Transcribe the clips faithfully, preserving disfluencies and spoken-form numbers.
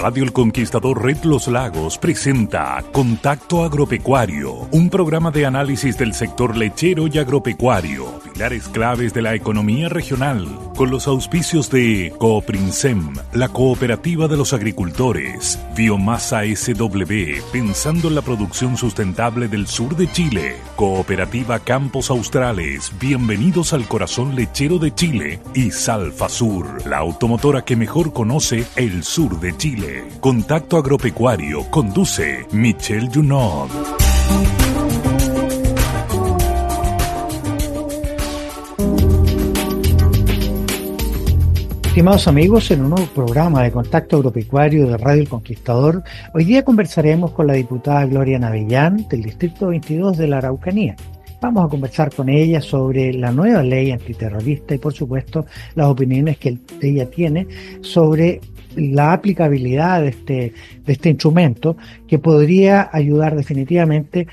Radio El Conquistador Red Los Lagos presenta Contacto Agropecuario, un programa de análisis del sector lechero y agropecuario, pilares claves de la economía regional, con los auspicios de Cooprinsem, la cooperativa de los agricultores, Biomasa S W, pensando en la producción sustentable del sur de Chile, Cooperativa Campos Australes, bienvenidos al corazón lechero de Chile, y Salfasur, la automotora que mejor conoce el sur de Chile. Contacto Agropecuario conduce Michel Junod. Estimados amigos, en un nuevo programa de Contacto Agropecuario de Radio El Conquistador, hoy día conversaremos con la diputada Gloria Navellán del Distrito veintidós de la Araucanía. Vamos a conversar con ella sobre la nueva ley antiterrorista y, por supuesto, las opiniones que ella tiene sobre la aplicabilidad de este, de este instrumento que podría ayudar definitivamente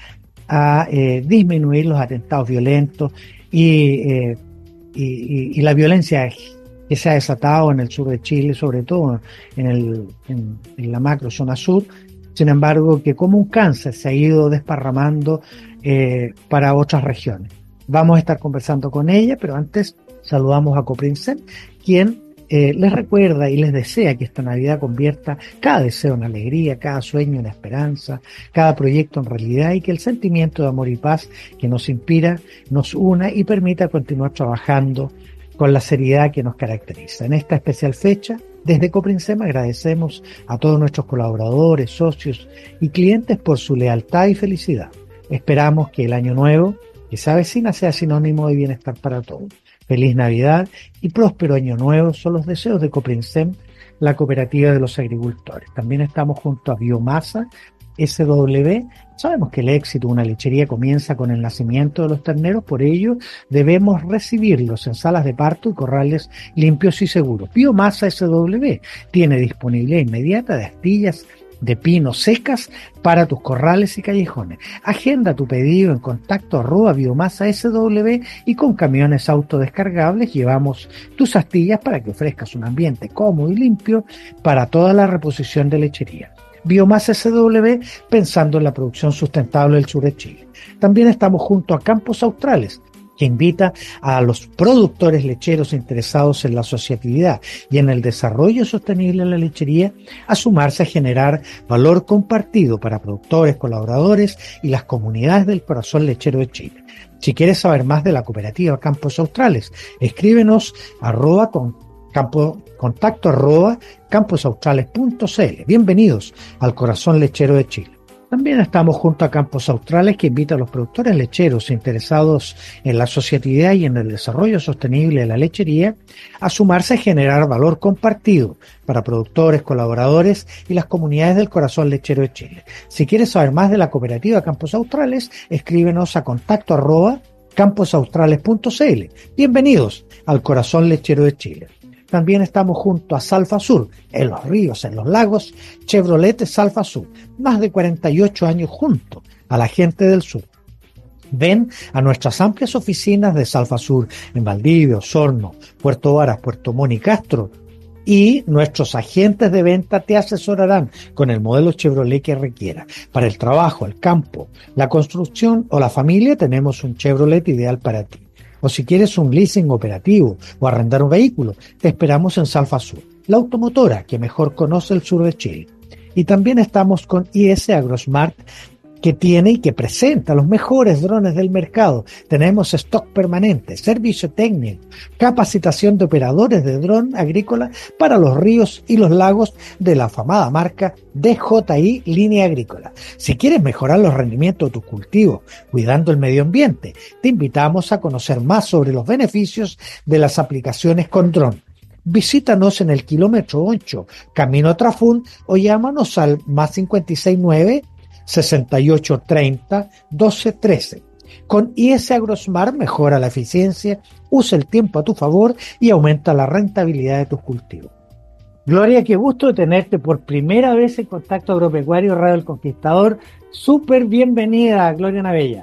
a eh, disminuir los atentados violentos y, eh, y, y, y la violencia que se ha desatado en el sur de Chile, sobre todo en, el, en, en la macro zona sur. Sin embargo, que como un cáncer se ha ido desparramando eh, para otras regiones. Vamos a estar conversando con ella, pero antes saludamos a Cooprinsem, quien eh, les recuerda y les desea que esta Navidad convierta cada deseo en alegría, cada sueño en esperanza, cada proyecto en realidad, y que el sentimiento de amor y paz que nos inspira nos una y permita continuar trabajando con la seriedad que nos caracteriza. En esta especial fecha, desde Cooprinsem agradecemos a todos nuestros colaboradores, socios y clientes por su lealtad y felicidad. Esperamos que el año nuevo que se avecina sea sinónimo de bienestar para todos. Feliz Navidad y próspero año nuevo son los deseos de Cooprinsem, la cooperativa de los agricultores. También estamos junto a Biomasa S W. Sabemos que el éxito de una lechería comienza con el nacimiento de los terneros, por ello debemos recibirlos en salas de parto y corrales limpios y seguros. Biomasa S W tiene disponibilidad inmediata de astillas de pino secas para tus corrales y callejones. Agenda tu pedido en contacto arroba biomasa S W y con camiones autodescargables llevamos tus astillas para que ofrezcas un ambiente cómodo y limpio para toda la reposición de lechería. Biomasa S W, pensando en la producción sustentable del sur de Chile. También estamos junto a Campos Australes, que invita a los productores lecheros interesados en la asociatividad y en el desarrollo sostenible de la lechería a sumarse a generar valor compartido para productores, colaboradores y las comunidades del corazón lechero de Chile. Si quieres saber más de la cooperativa Campos Australes, escríbenos arroba con campo, contacto arroba camposaustrales punto c l. Bienvenidos al corazón lechero de Chile. También estamos junto a Campos Australes, que invita a los productores lecheros interesados en la asociatividad y en el desarrollo sostenible de la lechería a sumarse a generar valor compartido para productores, colaboradores y las comunidades del corazón lechero de Chile. Si quieres saber más de la cooperativa Campos Australes, escríbenos a contacto arroba camposaustrales punto c l. Bienvenidos al corazón lechero de Chile. También estamos junto a Salfasur, en los ríos, en los lagos, Chevrolet Salfasur, más de cuarenta y ocho años junto a la gente del sur. Ven a nuestras amplias oficinas de Salfasur en Valdivia, Osorno, Puerto Varas, Puerto Montt y Castro, y nuestros agentes de venta te asesorarán con el modelo Chevrolet que requiera. Para el trabajo, el campo, la construcción o la familia tenemos un Chevrolet ideal para ti. O si quieres un leasing operativo o arrendar un vehículo, te esperamos en Salfasur, la automotora que mejor conoce el sur de Chile. Y también estamos con I S AgroSmart, que tiene y que presenta los mejores drones del mercado. Tenemos stock permanente, servicio técnico, capacitación de operadores de dron agrícola para los ríos y los lagos de la afamada marca D J I Línea Agrícola. Si quieres mejorar los rendimientos de tus cultivos, cuidando el medio ambiente, te invitamos a conocer más sobre los beneficios de las aplicaciones con dron. Visítanos en el kilómetro ocho, Camino Trafún, o llámanos al más cincuenta y seis nueve, sesenta y ocho treinta, doce trece. Con I S AgroSmart mejora la eficiencia, usa el tiempo a tu favor y aumenta la rentabilidad de tus cultivos. Gloria, qué gusto de tenerte por primera vez en Contacto Agropecuario Radio El Conquistador. Súper bienvenida, Gloria Navellán.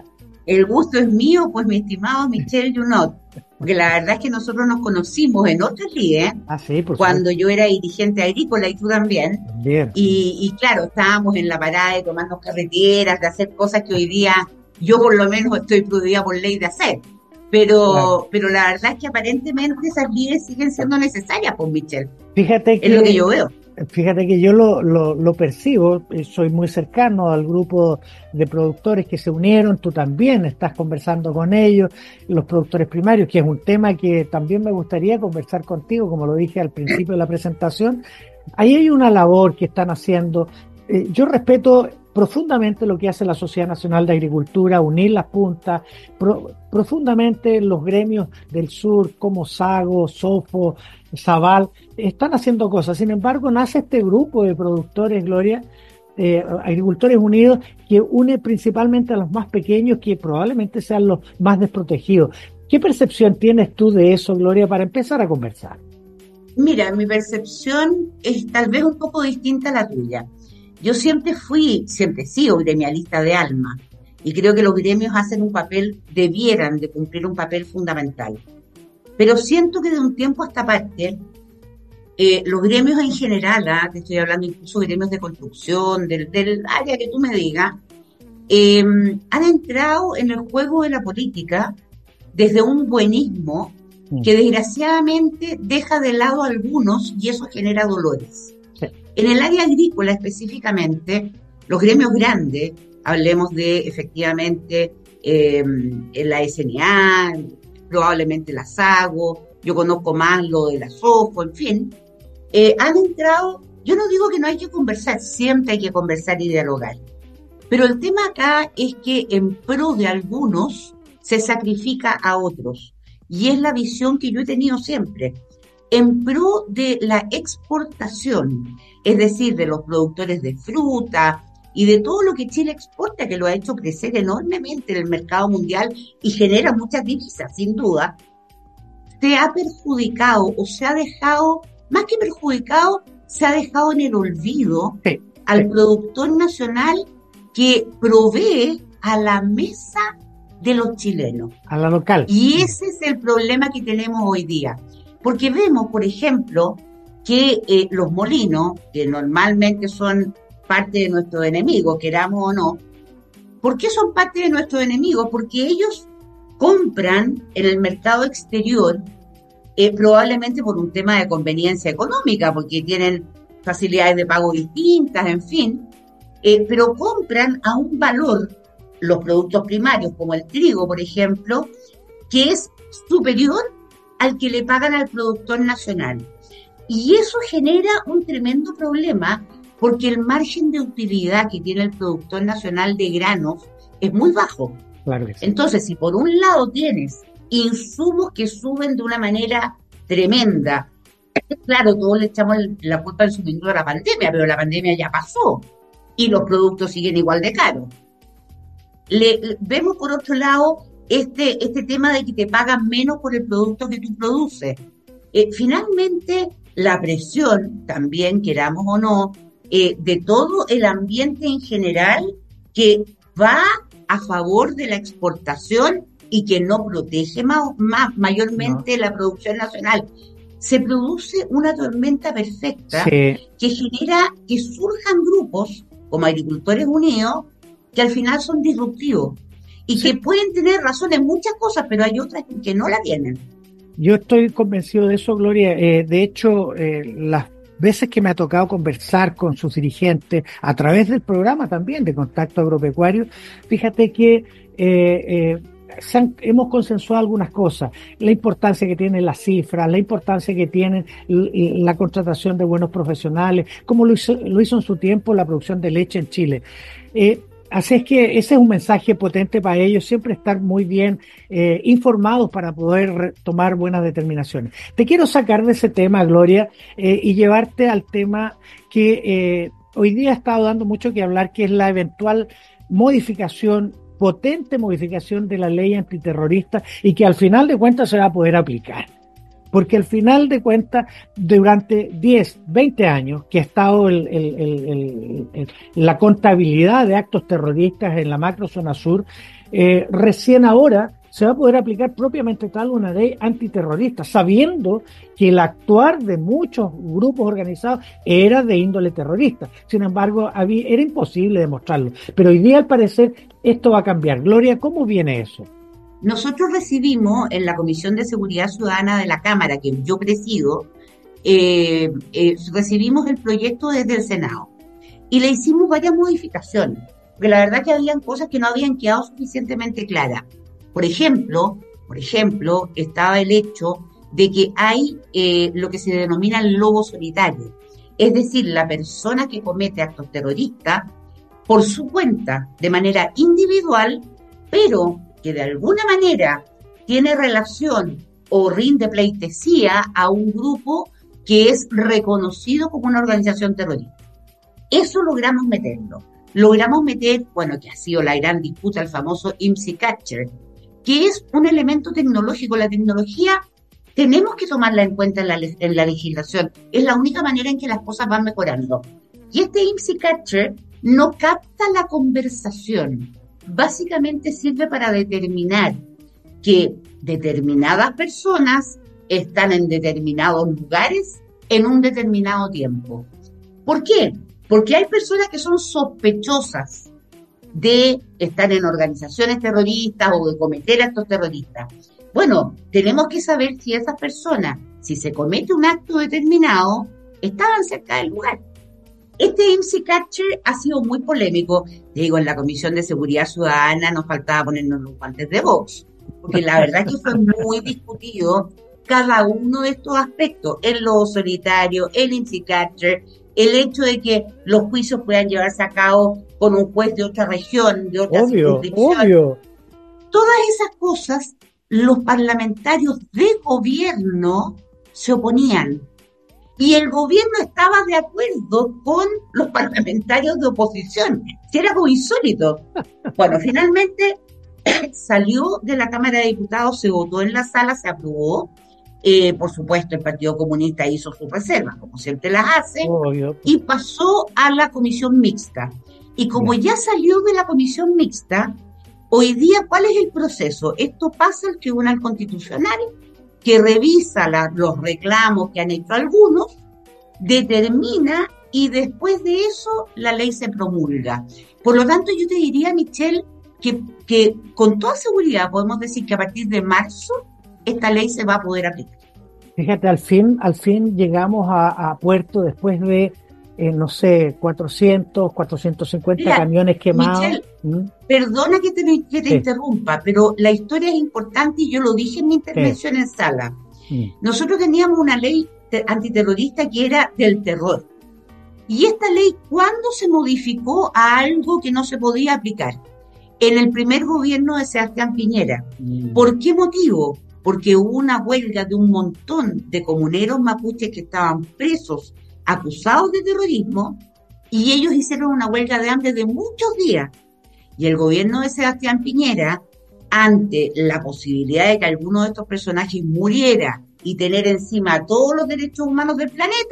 El gusto es mío, pues mi estimado Michel Junot, porque la verdad es que nosotros nos conocimos en otras ligas, Ah, sí, por cuando supuesto. yo era dirigente agrícola y tú también, Bien, y, y claro, estábamos en la parada de tomarnos carreteras, de hacer cosas que hoy día yo por lo menos estoy prohibida por ley de hacer. claro. Pero, pero la verdad es que aparentemente esas lides siguen siendo necesarias, pues Michel, Fíjate es lo que que yo veo. Fíjate que yo lo, lo, lo percibo, eh, soy muy cercano al grupo de productores que se unieron, tú también estás conversando con ellos, los productores primarios, que es un tema que también me gustaría conversar contigo, como lo dije al principio de la presentación. Ahí hay una labor que están haciendo. Eh, yo respeto profundamente lo que hace la Sociedad Nacional de Agricultura, unir las puntas, pro, profundamente los gremios del sur como Sago, Sofo, Zabal, están haciendo cosas. Sin embargo, nace este grupo de productores, Gloria, eh, Agricultores Unidos, que une principalmente a los más pequeños, que probablemente sean los más desprotegidos. ¿Qué percepción tienes tú de eso, Gloria, para empezar a conversar? Mira, mi percepción es tal vez un poco distinta a la tuya. Yo siempre fui, siempre he sido gremialista de alma y creo que los gremios hacen un papel, debieran de cumplir un papel fundamental. Pero siento que de un tiempo a esta parte, eh, los gremios en general, ¿ah? Te estoy hablando incluso de gremios de construcción, del, del área que tú me digas, eh, han entrado en el juego de la política desde un buenismo Mm, que desgraciadamente deja de lado a algunos y eso genera dolores. sí, En el área agrícola específicamente, los gremios grandes, hablemos de efectivamente eh, la S N A, probablemente la SAGO, yo conozco más lo de la SOFO, en fin, eh, han entrado, yo no digo que no hay que conversar, siempre hay que conversar y dialogar, pero el tema acá es que en pro de algunos se sacrifica a otros. Y es la visión que yo he tenido siempre. En pro de la exportación, es decir, de los productores de fruta y de todo lo que Chile exporta, que lo ha hecho crecer enormemente en el mercado mundial y genera muchas divisas, sin duda, se ha perjudicado o se ha dejado, más que perjudicado, se ha dejado en el olvido sí, sí, al productor nacional que provee a la mesa de los chilenos. a la local. Y ese es el problema que tenemos hoy día. Porque vemos, por ejemplo, que eh, los molinos, que normalmente son parte de nuestros enemigos, queramos o no, ¿por qué son parte de nuestros enemigos? Porque ellos compran en el mercado exterior, eh, probablemente por un tema de conveniencia económica, porque tienen facilidades de pago distintas, en fin, eh, pero compran a un valor los productos primarios, como el trigo, por ejemplo, que es superior al que le pagan al productor nacional. Y eso genera un tremendo problema porque el margen de utilidad que tiene el productor nacional de granos es muy bajo. Claro que sí. Entonces, si por un lado tienes insumos que suben de una manera tremenda, claro, todos le echamos la culpa en su momento a la pandemia, pero la pandemia ya pasó y los productos siguen igual de caros. Le, le, vemos por otro lado este, este tema de que te pagan menos por el producto que tú produces. Eh, finalmente, la presión, también queramos o no, eh, de todo el ambiente en general que va a favor de la exportación y que no protege más, más mayormente no. la producción nacional. Se produce una tormenta perfecta sí. que genera que surjan grupos como Agricultores Unidos que al final son disruptivos y sí. que pueden tener razón en muchas cosas, pero hay otras que no la tienen. Yo estoy convencido de eso, Gloria. Eh, de hecho, eh, las veces que me ha tocado conversar con sus dirigentes, a través del programa también de Contacto Agropecuario, fíjate que eh, eh, se han, hemos consensuado algunas cosas, la importancia que tienen las cifras, la importancia que tienen la contratación de buenos profesionales, como lo hizo, lo hizo en su tiempo la producción de leche en Chile. Eh, Así es que ese es un mensaje potente para ellos, siempre estar muy bien eh, informados para poder tomar buenas determinaciones. Te quiero sacar de ese tema, Gloria, eh, y llevarte al tema que eh, hoy día ha estado dando mucho que hablar, que es la eventual modificación, potente modificación de la ley antiterrorista y que al final de cuentas se va a poder aplicar. porque al final de cuentas, durante diez, veinte años que ha estado el, el, el, el, el, la contabilidad de actos terroristas en la macrozona sur, eh, recién ahora se va a poder aplicar propiamente tal una ley antiterrorista, sabiendo que el actuar de muchos grupos organizados era de índole terrorista. Sin embargo, había, era imposible demostrarlo. Pero hoy día, al parecer, esto va a cambiar. Gloria, ¿cómo viene eso? Nosotros recibimos en la Comisión de Seguridad Ciudadana de la Cámara, que yo presido, eh, eh, recibimos el proyecto desde el Senado y le hicimos varias modificaciones, porque la verdad que habían cosas que no habían quedado suficientemente claras. Por ejemplo, por ejemplo, estaba el hecho de que hay eh, lo que se denomina el lobo solitario, es decir, la persona que comete actos terroristas por su cuenta, de manera individual, pero que de alguna manera tiene relación o rinde pleitesía a un grupo que es reconocido como una organización terrorista. Eso logramos meterlo. Logramos meter, bueno, que ha sido la gran disputa, el famoso I M S I Catcher, que es un elemento tecnológico. La tecnología tenemos que tomarla en cuenta en la, en la legislación. Es la única manera en que las cosas van mejorando. Y este I M S I Catcher no capta la conversación. Básicamente sirve para determinar que determinadas personas están en determinados lugares en un determinado tiempo. ¿Por qué? Porque hay personas que son sospechosas de estar en organizaciones terroristas o de cometer actos terroristas. Bueno, tenemos que saber si esas personas, si se comete un acto determinado, estaban cerca del lugar. Este I M S I Catcher ha sido muy polémico. Digo, en la Comisión de Seguridad Ciudadana nos faltaba ponernos los guantes de box, porque la verdad que fue muy discutido cada uno de estos aspectos, el lobo solitario, el I M S I Catcher, el hecho de que los juicios puedan llevarse a cabo con un juez de otra región, de otra obvio, circunscripción. Obvio. Todas esas cosas, los parlamentarios de gobierno se oponían. Y el gobierno estaba de acuerdo con los parlamentarios de oposición. Si era como insólito. Bueno, finalmente salió de la Cámara de Diputados, se votó en la sala, se aprobó. Eh, por supuesto, el Partido Comunista hizo sus reservas, como siempre las hace, Obvio. Y pasó a la comisión mixta. Y como ya salió de la comisión mixta, hoy día, ¿cuál es el proceso? Esto pasa al Tribunal Constitucional, que revisa la, los reclamos que han hecho algunos, determina y después de eso la ley se promulga. Por lo tanto, yo te diría, Michelle, que, que con toda seguridad podemos decir que a partir de marzo esta ley se va a poder aplicar. Fíjate, al fin, al fin llegamos a, a puerto después de, eh, no sé, cuatrocientos, cuatrocientos cincuenta Mira, camiones quemados. Michelle, ¿Mm? Perdona que te, que te sí. interrumpa, pero la historia es importante y yo lo dije en mi intervención sí. en sala. Sí. Nosotros teníamos una ley antiterrorista que era del terror. Y esta ley, ¿cuándo se modificó a algo que no se podía aplicar? En el primer gobierno de Sebastián Piñera. Mm. ¿Por qué motivo? Porque hubo una huelga de un montón de comuneros mapuches que estaban presos, acusados de terrorismo, y ellos hicieron una huelga de hambre de muchos días. Y el gobierno de Sebastián Piñera, ante la posibilidad de que alguno de estos personajes muriera y tener encima todos los derechos humanos del planeta,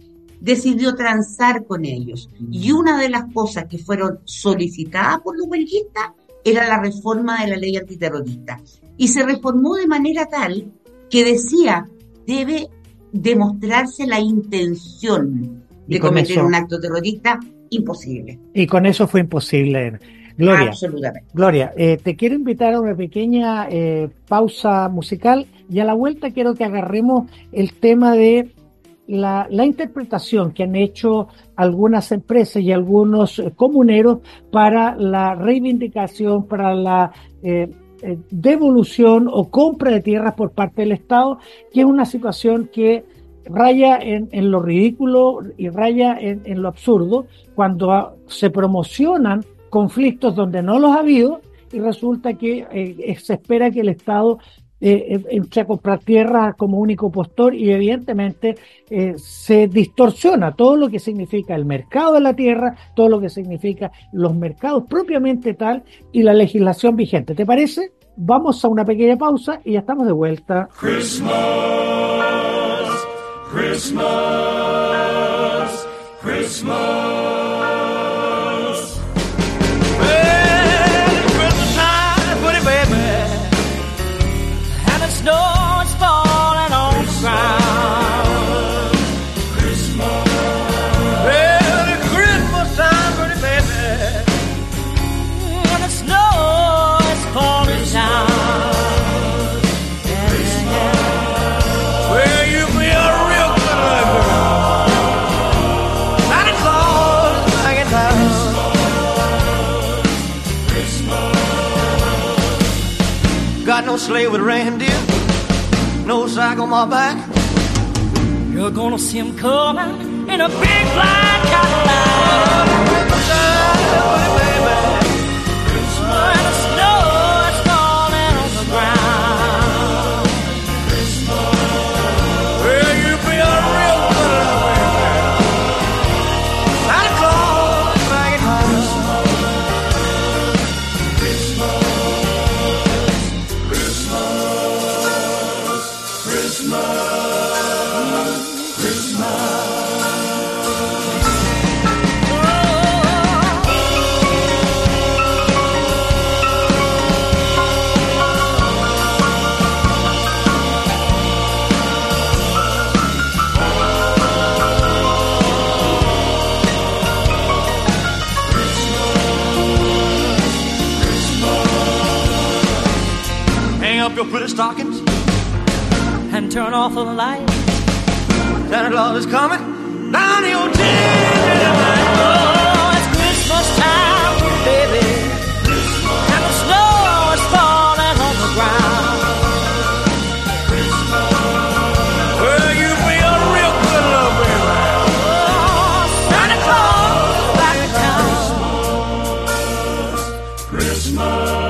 decidió transar con ellos. Y una de las cosas que fueron solicitadas por los huelguistas era la reforma de la ley antiterrorista. Y se reformó de manera tal que decía, debe demostrarse la intención de cometer eso, un acto terrorista, imposible. Y con eso fue imposible. Gloria, absolutamente. Gloria, eh, te quiero invitar a una pequeña eh, pausa musical y a la vuelta quiero que agarremos el tema de la, la interpretación que han hecho algunas empresas y algunos eh, comuneros para la reivindicación, para la eh, eh, devolución o compra de tierras por parte del Estado, que es una situación que raya en, en lo ridículo y raya en, en lo absurdo cuando a, se promocionan conflictos donde no los ha habido y resulta que eh, se espera que el Estado eh, entre a comprar tierras como único postor y evidentemente eh, se distorsiona todo lo que significa el mercado de la tierra, todo lo que significa los mercados propiamente tal y la legislación vigente. ¿Te parece? Vamos a una pequeña pausa y ya estamos de vuelta. Christmas, Christmas, Christmas. Well, it's Christmas time, pretty baby, and the snow is falling on the ground. Christmas. Well, it's Christmas time, pretty baby, and the snow is falling down. Got no sleigh with reindeer, no sack on my back. You're gonna see him coming in a big black Cadillac. Christmas time, baby. Christmas. And the snow is falling on the ground. Christmas. Well, you be a real good baby. Santa Claus back at home. Christmas. Up your pretty stockings and turn off the light. Santa Claus is coming down your chimney tonight. Oh, it's Christmas time, baby, and the snow is falling on the ground. Well, you be a real good little baby. Oh, Santa Claus back in town. Christmas.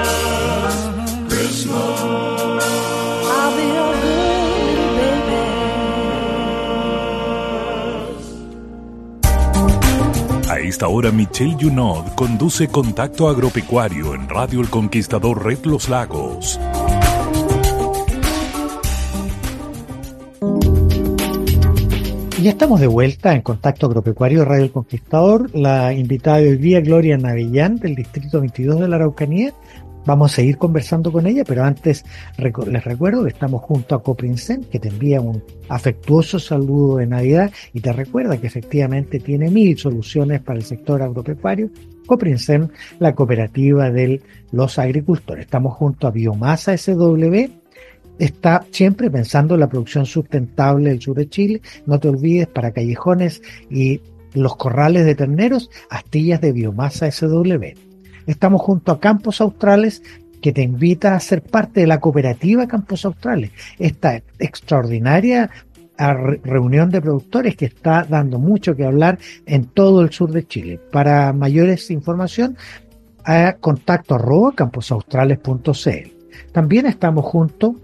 A esta hora, Michelle Junot conduce Contacto Agropecuario en Radio El Conquistador Red Los Lagos. Ya estamos de vuelta en Contacto Agropecuario de Radio El Conquistador. La invitada de hoy día, Gloria Navellán, del Distrito veintidós de la Araucanía. Vamos a seguir conversando con ella, pero antes recu- les recuerdo que estamos junto a Coprincen, que te envía un afectuoso saludo de Navidad y te recuerda que efectivamente tiene mil soluciones para el sector agropecuario. Coprincen, la cooperativa de los agricultores. Estamos junto a Biomasa S W. Está siempre pensando en la producción sustentable del sur de Chile. No te olvides, para callejones y los corrales de terneros, astillas de Biomasa S W. Estamos junto a Campos Australes, que te invita a ser parte de la cooperativa Campos Australes, esta extraordinaria reunión de productores que está dando mucho que hablar en todo el sur de Chile. Para mayores información, a contacto arroba camposaustrales punto c l. También estamos junto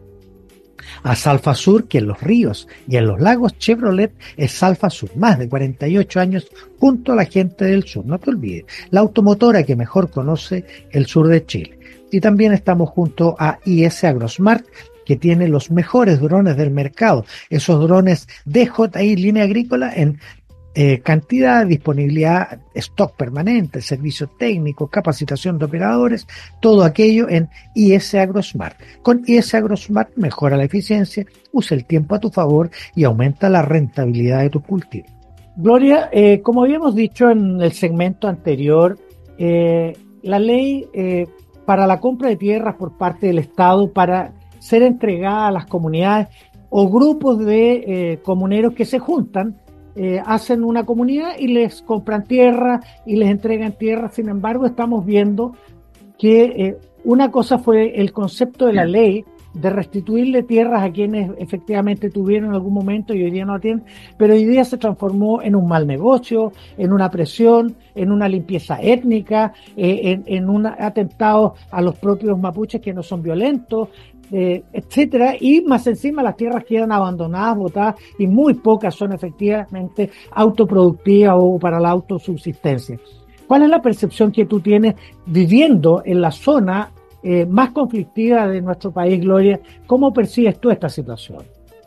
a Salfasur, que en los ríos y en los lagos Chevrolet es Salfasur, más de cuarenta y ocho años junto a la gente del sur. No te olvides, la automotora que mejor conoce el sur de Chile. Y también estamos junto a I S AgroSmart, que tiene los mejores drones del mercado, esos drones D J I línea agrícola en Eh, cantidad, disponibilidad, stock permanente, servicio técnico, capacitación de operadores, todo aquello en I S AgroSmart. Con I S AgroSmart mejora la eficiencia, usa el tiempo a tu favor y aumenta la rentabilidad de tus cultivos. Gloria, eh, como habíamos dicho en el segmento anterior, eh, la ley eh, para la compra de tierras por parte del Estado para ser entregada a las comunidades o grupos de eh, comuneros que se juntan, Eh, hacen una comunidad y les compran tierra y les entregan tierra. Sin embargo, estamos viendo que eh, una cosa fue el concepto de la ley de restituirle tierras a quienes efectivamente tuvieron en algún momento y hoy día no la tienen, pero hoy día se transformó en un mal negocio, en una presión, en una limpieza étnica, eh, en, en un atentado a los propios mapuches que no son violentos, Eh, etcétera, y más encima las tierras quedan abandonadas, botadas, y muy pocas son efectivamente autoproductivas o para la autosubsistencia. ¿Cuál es la percepción que tú tienes viviendo en la zona eh, más conflictiva de nuestro país, Gloria. ¿Cómo percibes tú esta situación?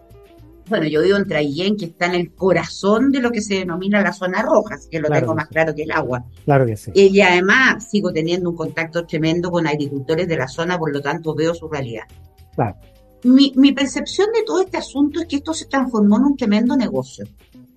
Bueno, yo vivo en Traillén, que está en el corazón de lo que se denomina la zona roja, así que lo Claro tengo que más sí. claro que el agua. Claro que sí. Y además sigo teniendo un contacto tremendo con agricultores de la zona, por lo tanto veo su realidad. Claro. Mi, mi percepción de todo este asunto es que esto se transformó en un tremendo negocio,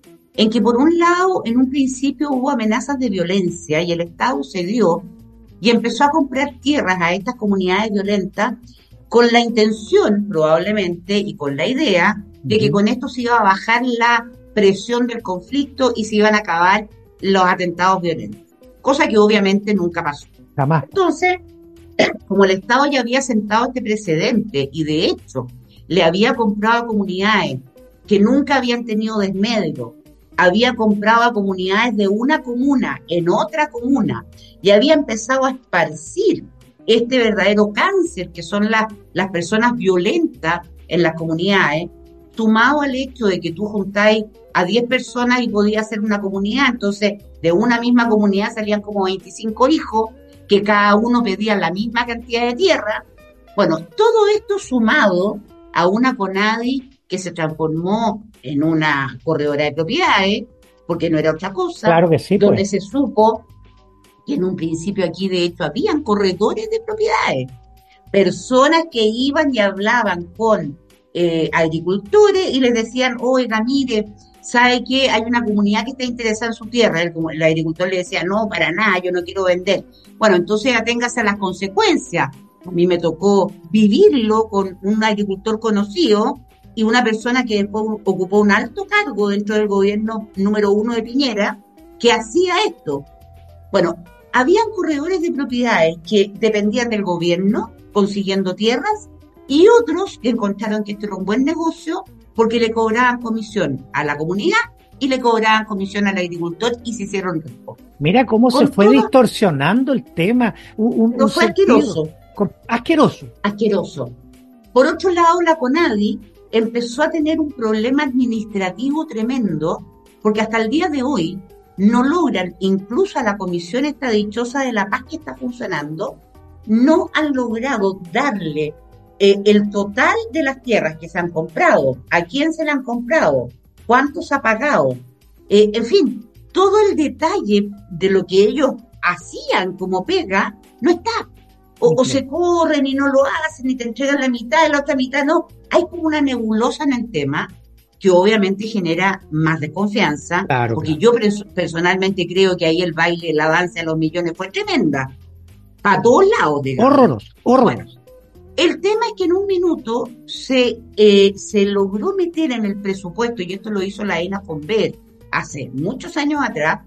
en que por un lado, en un principio hubo amenazas de violencia y el Estado cedió y empezó a comprar tierras a estas comunidades violentas con la intención, probablemente, y con la idea de que con esto se iba a bajar la presión del conflicto y se iban a acabar los atentados violentos, cosa que obviamente nunca pasó. Jamás. Entonces, como el Estado ya había sentado este precedente y de hecho le había comprado a comunidades que nunca habían tenido desmedro, había comprado a comunidades de una comuna en otra comuna y había empezado a esparcir este verdadero cáncer que son las, las personas violentas en las comunidades, sumado al hecho de que tú juntáis a diez personas y podías hacer una comunidad, entonces de una misma comunidad salían como veinticinco hijos, que cada uno pedía la misma cantidad de tierra. Bueno, todo esto sumado a una CONADI que se transformó en una corredora de propiedades, porque no era otra cosa, Claro que sí, donde pues. se supo que en un principio aquí de hecho habían corredores de propiedades, personas que iban y hablaban con eh, agricultores y les decían, oiga, mire, ¿sabe qué? Hay una comunidad que está interesada en su tierra. El, el agricultor le decía, no, para nada, yo no quiero vender. Bueno, entonces aténgase a las consecuencias. A mí me tocó vivirlo con un agricultor conocido y una persona que después ocupó un alto cargo dentro del gobierno número uno de Piñera, que hacía esto. Bueno, habían corredores de propiedades que dependían del gobierno, consiguiendo tierras, y otros que encontraron que esto era un buen negocio porque le cobraban comisión a la comunidad y le cobraban comisión al agricultor y se hicieron ricos. Mira cómo Con se fue todo, distorsionando el tema. Un, un, no un fue sentido asqueroso, con- asqueroso. asqueroso. Por otro lado, la CONADI empezó a tener un problema administrativo tremendo porque hasta el día de hoy no logran, incluso a la Comisión esta dichosa de la Paz que está funcionando, no han logrado darle eh, el total de las tierras que se han comprado, a quién se le han comprado, cuánto se ha pagado, eh, en fin, todo el detalle de lo que ellos hacían como pega no está. O, o se corren y no lo hacen y te entregan la mitad y la otra mitad no. Hay como una nebulosa en el tema que obviamente genera más desconfianza, Claro, porque claro. yo pers- personalmente creo que ahí el baile, la danza de los millones fue tremenda, para todos lados, digamos. Horroroso, horroroso. Bueno, el tema es que en un minuto se, eh, se logró meter en el presupuesto, y esto lo hizo la ENAFONVER hace muchos años atrás,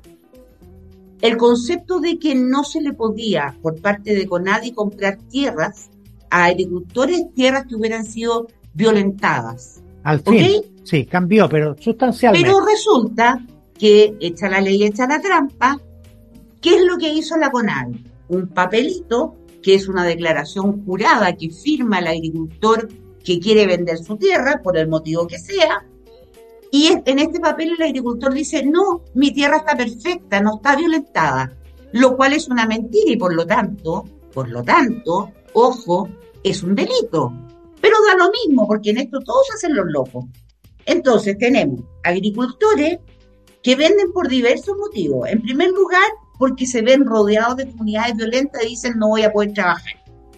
el concepto de que no se le podía, por parte de CONADI, comprar tierras a agricultores, tierras que hubieran sido violentadas. Al fin, ¿Ok? sí, cambió, pero sustancialmente. Pero resulta que, echa la ley, echa la trampa, ¿qué es lo que hizo la CONADI? Un papelito, que es una declaración jurada que firma el agricultor que quiere vender su tierra, por el motivo que sea, y en este papel el agricultor dice, no, mi tierra está perfecta, no está violentada, lo cual es una mentira y por lo tanto, por lo tanto, ojo, es un delito. Pero da lo mismo, porque en esto todos hacen los locos. Entonces tenemos agricultores que venden por diversos motivos. En primer lugar, porque se ven rodeados de comunidades violentas y dicen no voy a poder trabajar.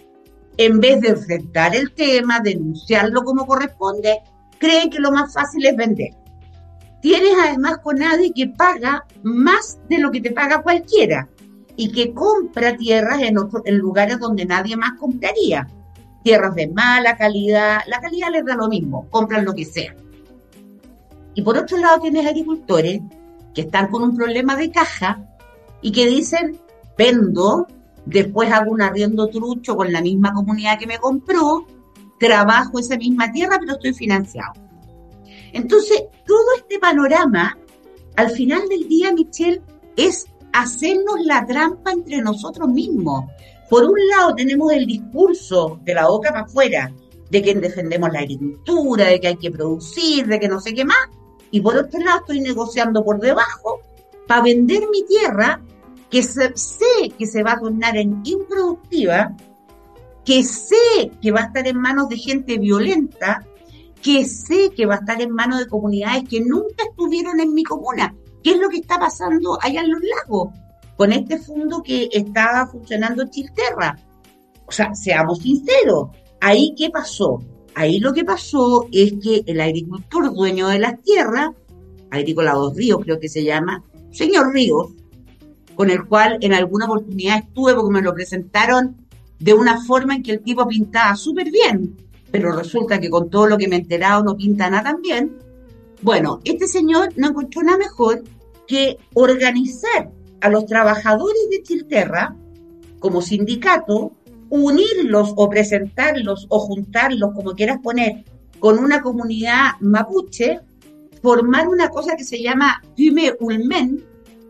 En vez de enfrentar el tema, denunciarlo como corresponde, creen que lo más fácil es vender. Tienes además CONADI que paga más de lo que te paga cualquiera y que compra tierras en, otro, en lugares donde nadie más compraría. Tierras de mala calidad, la calidad les da lo mismo, compran lo que sea. Y por otro lado tienes agricultores que están con un problema de caja y que dicen, vendo, después hago un arriendo trucho con la misma comunidad que me compró, trabajo esa misma tierra, pero estoy financiado. Entonces, todo este panorama, al final del día, Michelle, es hacernos la trampa entre nosotros mismos. Por un lado tenemos el discurso de la boca para afuera, de que defendemos la agricultura, de que hay que producir, de que no sé qué más, y por otro lado estoy negociando por debajo para vender mi tierra, que se, sé que se va a tornar en improductiva, que sé que va a estar en manos de gente violenta, que sé que va a estar en manos de comunidades que nunca estuvieron en mi comuna. ¿Qué es lo que está pasando allá en los lagos con este fondo que estaba funcionando en Chilterra? O sea, seamos sinceros, ¿ahí qué pasó? Ahí lo que pasó es que el agricultor dueño de las tierras, Agrícola Dos Ríos creo que se llama, señor Ríos, con el cual en alguna oportunidad estuve porque me lo presentaron de una forma en que el tipo pintaba súper bien, pero resulta que con todo lo que me he enterado no pinta nada tan bien. Bueno, este señor no encontró nada mejor que organizar a los trabajadores de Chilterra como sindicato, unirlos o presentarlos o juntarlos, como quieras poner, con una comunidad mapuche, formar una cosa que se llama Pyme Ulmen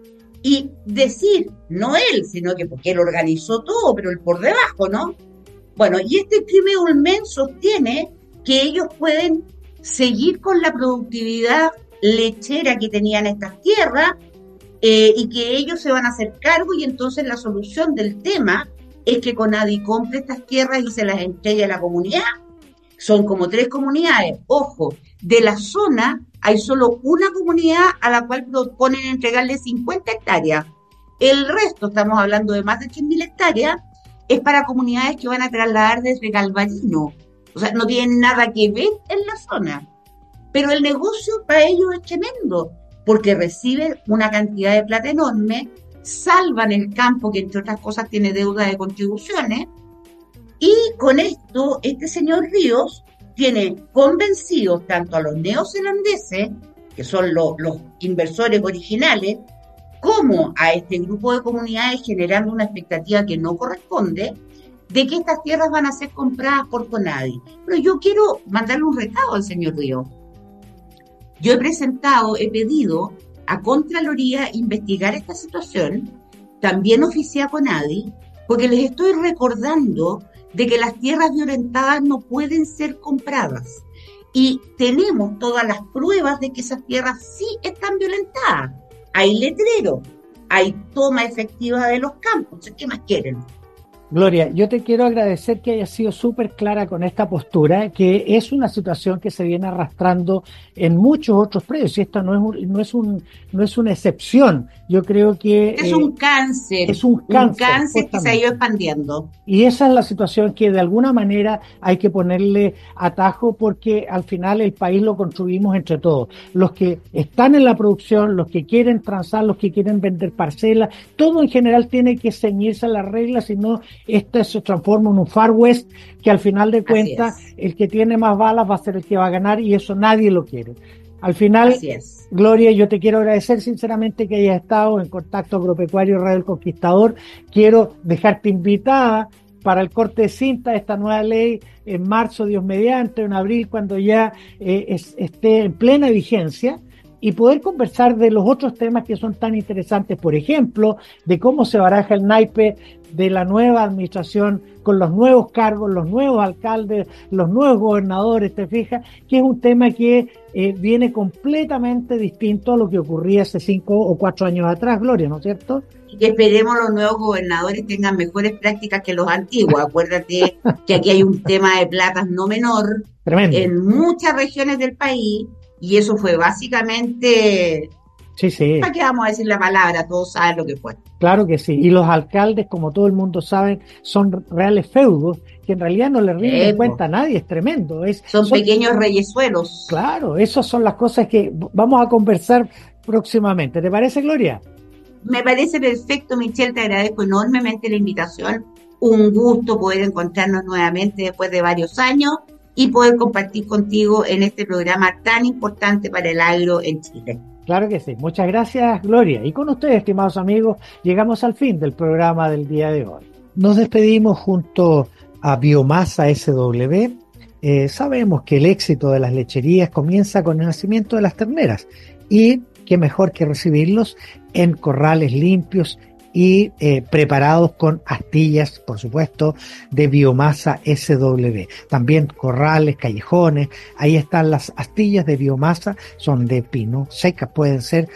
y decir, no él, sino que porque él organizó todo, pero él por debajo, ¿no? Bueno, y este Pyme Ulmen sostiene que ellos pueden seguir con la productividad lechera que tenían estas tierras eh, y que ellos se van a hacer cargo, y entonces la solución del tema es que Conadi compre estas tierras y se las entregue a la comunidad. Son como tres comunidades. Ojo, de la zona hay solo una comunidad a la cual proponen entregarle cincuenta hectáreas. El resto, estamos hablando de más de tres mil hectáreas, es para comunidades que van a trasladar desde Galvarino. O sea, no tienen nada que ver en la zona. Pero el negocio para ellos es tremendo, porque reciben una cantidad de plata enorme, salvan el campo, que entre otras cosas tiene deuda de contribuciones, y con esto este señor Ríos tiene convencidos tanto a los neozelandeses, que son lo, los inversores originales, como a este grupo de comunidades, generando una expectativa que no corresponde, de que estas tierras van a ser compradas por Conadi. Pero yo quiero mandarle un recado al señor Ríos. Yo he presentado, he pedido a Contraloría investigar esta situación, también oficié a Conadi, porque les estoy recordando de que las tierras violentadas no pueden ser compradas. Y tenemos todas las pruebas de que esas tierras sí están violentadas. Hay letreros, hay toma efectiva de los campos. ¿Qué más quieren? Gloria, yo te quiero agradecer que hayas sido súper clara con esta postura, que es una situación que se viene arrastrando en muchos otros predios, y esto no es un, no es un, no es una excepción. Yo creo que es eh, un cáncer, es un cáncer, un cáncer que se ha ido expandiendo. Y esa es la situación que de alguna manera hay que ponerle atajo, porque al final el país lo construimos entre todos. Los que están en la producción, los que quieren transar, los que quieren vender parcelas, todo en general tiene que ceñirse a las reglas, si no este se transforma en un Far West, que al final de cuentas el que tiene más balas va a ser el que va a ganar, y eso nadie lo quiere. Al final, Gloria, yo te quiero agradecer sinceramente que hayas estado en Contacto Agropecuario Radio El Conquistador. Quiero dejarte invitada para el corte de cinta de esta nueva ley en marzo, Dios mediante, en abril, cuando ya eh, es, esté en plena vigencia, y poder conversar de los otros temas que son tan interesantes, por ejemplo, de cómo se baraja el naipe de la nueva administración con los nuevos cargos, los nuevos alcaldes, los nuevos gobernadores, te fijas, que es un tema que eh, viene completamente distinto a lo que ocurría hace cinco o cuatro años atrás, Gloria, ¿no es cierto? Y que esperemos los nuevos gobernadores tengan mejores prácticas que los antiguos. Acuérdate que aquí hay un tema de platas no menor. Tremendo. En muchas regiones del país. Y eso fue básicamente... Sí, sí. ¿Para qué vamos a decir la palabra? Todos saben lo que fue. Claro que sí. Y los alcaldes, como todo el mundo sabe, son reales feudos, que en realidad no le rinden eh, cuenta a nadie. Es tremendo. Es, son, son pequeños reyesuelos. Claro, esas son las cosas que vamos a conversar próximamente. ¿Te parece, Gloria? Me parece perfecto, Michelle. Te agradezco enormemente la invitación. Un gusto poder encontrarnos nuevamente después de varios años y poder compartir contigo en este programa tan importante para el agro en Chile. Claro que sí. Muchas gracias, Gloria. Y con ustedes, estimados amigos, llegamos al fin del programa del día de hoy. Nos despedimos junto a Biomasa S W. Eh, sabemos que el éxito de las lecherías comienza con el nacimiento de las terneras, y qué mejor que recibirlos en corrales limpios y eh, preparados con astillas, por supuesto, de Biomasa S W. También corrales, callejones, ahí están las astillas de biomasa, son de pino secas, pueden ser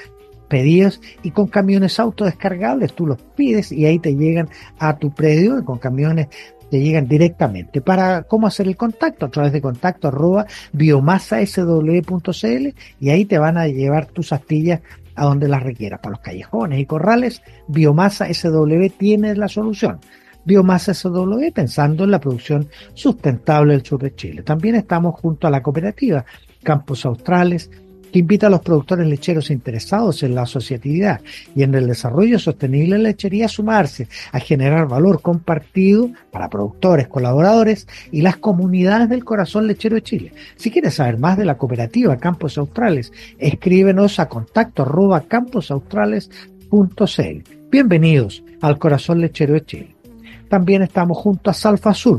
pedidos y con camiones autodescargables. Tú los pides y ahí te llegan a tu predio y con camiones te llegan directamente. Para cómo hacer el contacto, a través de contacto arroba biomasa s w punto c l, y ahí te van a llevar tus astillas a donde las requieras. Para los callejones y corrales, Biomasa S W tiene la solución. Biomasa S W, pensando en la producción sustentable del sur de Chile. También estamos junto a la cooperativa Campos Australes, que invita a los productores lecheros interesados en la asociatividad y en el desarrollo sostenible de la lechería a sumarse, a generar valor compartido para productores, colaboradores y las comunidades del corazón lechero de Chile. Si quieres saber más de la cooperativa Campos Australes, escríbenos a contacto arroba camposaustrales punto c l. Bienvenidos al corazón lechero de Chile. También estamos junto a Salfasur.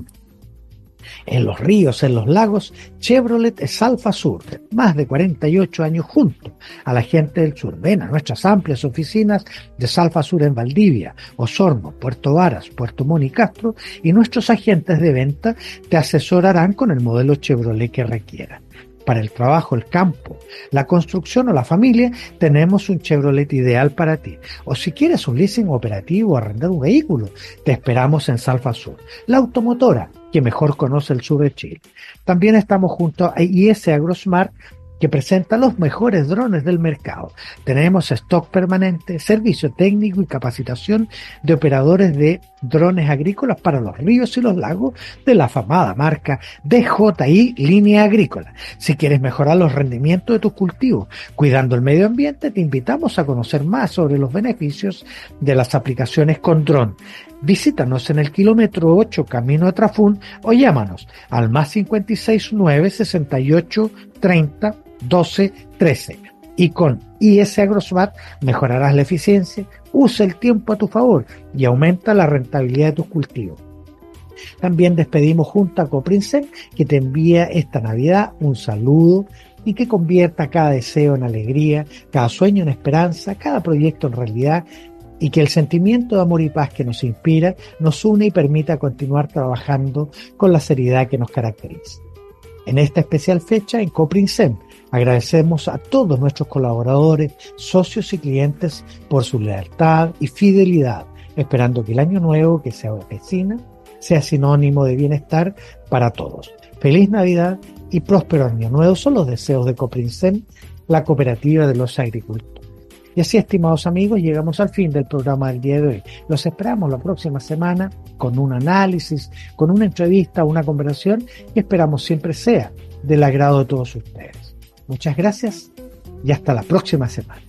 En los ríos, en los lagos, Chevrolet es Salfasur. Más de cuarenta y ocho años junto a la gente del sur. Ven a nuestras amplias oficinas de Salfasur en Valdivia, Osorno, Puerto Varas, Puerto Montt y Castro, y nuestros agentes de venta te asesorarán con el modelo Chevrolet que requieras. Para el trabajo, el campo, la construcción o la familia, tenemos un Chevrolet ideal para ti. O si quieres un leasing operativo o arrendar un vehículo, te esperamos en Salfasur, la automotora que mejor conoce el sur de Chile. También estamos junto a I S AgroSmart, que presenta los mejores drones del mercado. Tenemos stock permanente, servicio técnico y capacitación de operadores de drones agrícolas para los ríos y los lagos de la afamada marca D J I Línea Agrícola. Si quieres mejorar los rendimientos de tus cultivos cuidando el medio ambiente, te invitamos a conocer más sobre los beneficios de las aplicaciones con dron. Visítanos en el kilómetro ocho Camino a Trafún o llámanos al más cinco seis nueve, sesenta y ocho, treinta, doce, trece. Y con I S AgroSmart mejorarás la eficiencia, usa el tiempo a tu favor y aumenta la rentabilidad de tus cultivos. También despedimos junto a Coprinsem, que te envía esta Navidad un saludo y que convierta cada deseo en alegría, cada sueño en esperanza, cada proyecto en realidad, y que el sentimiento de amor y paz que nos inspira nos une y permita continuar trabajando con la seriedad que nos caracteriza. En esta especial fecha, en Coprinsem, agradecemos a todos nuestros colaboradores, socios y clientes por su lealtad y fidelidad, esperando que el año nuevo que se avecina sea sinónimo de bienestar para todos. Feliz Navidad y próspero año nuevo son los deseos de Coprinsem, la cooperativa de los agricultores. Y así, estimados amigos, llegamos al fin del programa del día de hoy. Los esperamos la próxima semana con un análisis, con una entrevista, una conversación que esperamos siempre sea del agrado de todos ustedes. Muchas gracias y hasta la próxima semana.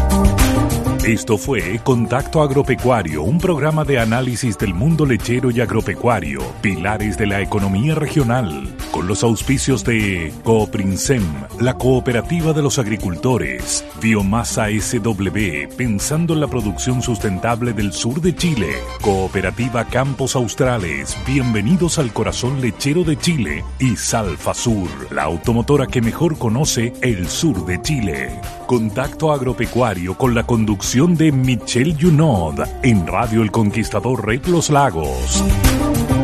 Esto fue Contacto Agropecuario, un programa de análisis del mundo lechero y agropecuario, pilares de la economía regional, con los auspicios de Coprinsem, la cooperativa de los agricultores, Biomasa S W, pensando en la producción sustentable del sur de Chile, Cooperativa Campos Australes, bienvenidos al corazón lechero de Chile, y Salfasur, la automotora que mejor conoce el sur de Chile. Contacto Agropecuario con la conducción de Michelle Junod en Radio El Conquistador Red Los Lagos.